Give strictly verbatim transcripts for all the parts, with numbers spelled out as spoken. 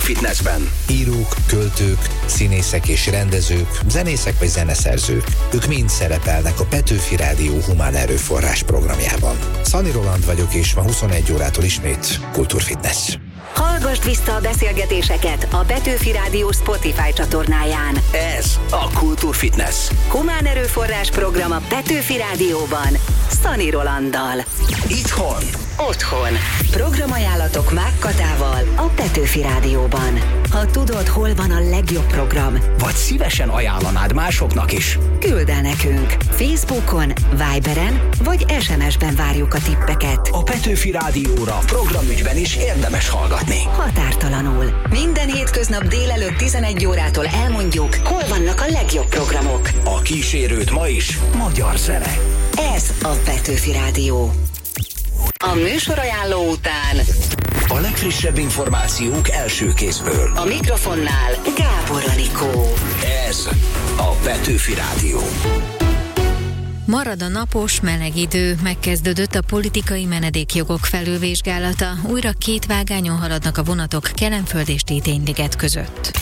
Kultúrfitnessben. Írók, költők, színészek és rendezők, zenészek vagy zeneszerzők. Ők mind szerepelnek a Petőfi Rádió Humán Erőforrás programjában. Szani Roland vagyok, és ma huszonegy órától ismét Kultúrfitness. Hallgasd vissza a beszélgetéseket a Petőfi Rádió Spotify csatornáján. Ez a Kultúrfitness. Humán Erőforrás program a Petőfi Rádióban. Szani Rolanddal. Itthon. Otthon. Programajánlatok Mák Katával a Petőfi Rádióban. Ha tudod, hol van a legjobb program, Vagy szívesen ajánlanád másoknak is. küld el nekünk. Facebookon, Viberen vagy es em es-ben várjuk a tippeket. A Petőfi Rádióra programügyben is érdemes hallgatni. Határtalanul. Minden hétköznap délelőtt tizenegy órától elmondjuk, hol vannak a legjobb programok. A kísérőt ma is magyar zene. Ez a Petőfi Rádió. A műsorajánló után A legfrissebb információk első kézből. a mikrofonnál Gábor Anikó. Ez a Petőfi Rádió. Marad a napos, meleg idő, megkezdődött a politikai menedékjogok felülvizsgálata, újra két vágányon haladnak a vonatok Kelenföld és Tétényliget között.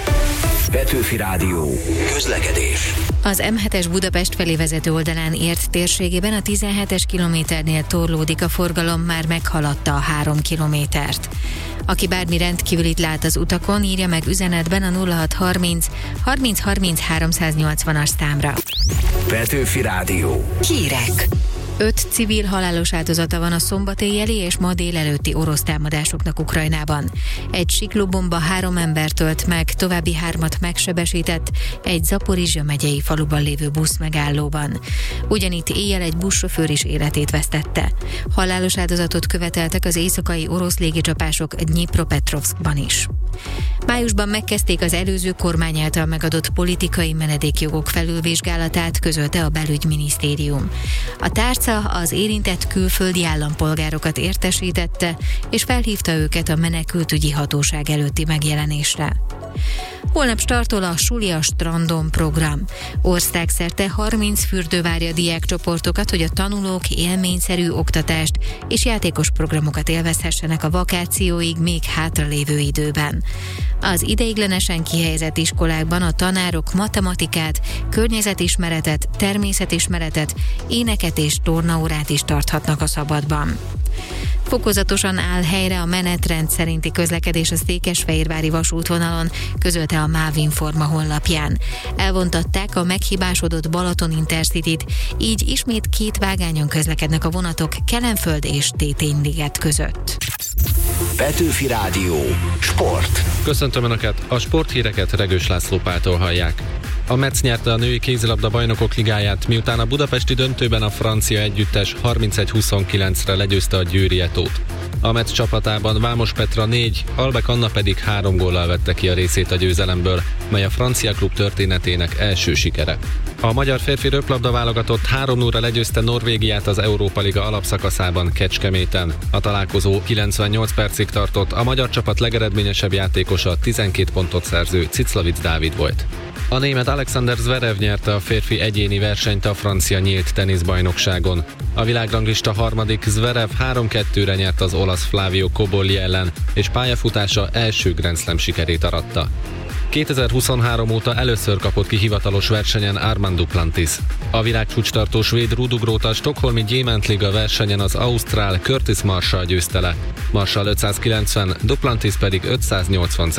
Petőfi Rádió. Közlekedés. Az em hetes Budapest felé vezető oldalán ért térségében a tizenhetes kilométernél torlódik a forgalom, már meghaladta a három kilométert. Aki bármi rendkívülit lát az utakon, írja meg üzenetben a nulla hat harminc harminc harminc háromszáznyolcvanas számra. Petőfi Rádió. Hírek. Öt civil halálos áldozata van a szombatéjjeli és ma délelőtti orosz támadásoknak Ukrajnában. Egy siklóbomba három embert ölt meg, további hármat megsebesített egy Zaporizsja megyei faluban lévő buszmegállóban. Ugyanitt éjjel egy buszsofőr is életét vesztette. Halálos áldozatot követeltek az éjszakai orosz légicsapások Dnyipropetrovszkban is. Májusban megkezdték az előző kormány által megadott politikai menedékjogok felülvizsgálatát, közölte a belügyminisztérium. A tárca az érintett külföldi állampolgárokat értesítette, és felhívta őket a menekültügyi hatóság előtti megjelenésre. Holnap startol a Suli a strandon program. Országszerte harminc fürdő várja a diákcsoportokat, hogy a tanulók élményszerű oktatást és játékos programokat élvezhessenek a vakációig még hátralévő időben. Az ideiglenesen kihelyezett iskolákban a tanárok matematikát, környezetismeretet, természetismeretet, éneket és tornaórát is tarthatnak a szabadban. Fokozatosan áll helyre a menetrend szerinti közlekedés a Székesfehérvári vasútvonalon, közölte a MÁV Informa honlapján. Elvontatták a meghibásodott Balaton Intercityt, így ismét két vágányon közlekednek a vonatok Kelenföld és Tétényliget között. Petőfi Rádió. Sport. Köszöntöm Önöket, a sporthíreket Regős László Páltól hallják. A Metz nyerte a női kézilabda bajnokok ligáját, miután a budapesti döntőben a francia együttes harmincegy huszonkilencre legyőzte a Győri Etót. A Metz csapatában Vámos Petra négy, Albek Anna pedig három góllal vette ki a részét a győzelemből, mely a francia klub történetének első sikere. A magyar férfi röplabda válogatott három nullra legyőzte Norvégiát az Európa Liga alapszakaszában Kecskeméten. A találkozó kilencvennyolc percig tartott, a magyar csapat legeredményesebb játékosa tizenkét pontot szerző Ciclavic Dávid volt. A német Alexander Zverev nyerte a férfi egyéni versenyt a francia nyílt teniszbajnokságon. A világranglista harmadik Zverev három kettőre nyert az olasz Flavio Cobolli ellen, és pályafutása első Grand Slam sikerét aratta. kétezer-huszonhárom óta először kapott ki hivatalos versenyen Armand Duplantis. A világcsúcstartó svéd Rudugrót a stockholmi Gyémántliga versenyen az ausztrál Curtis Marshall győzte le. Marshall ötszázkilencven, Duplantis pedig ötszáznyolcvan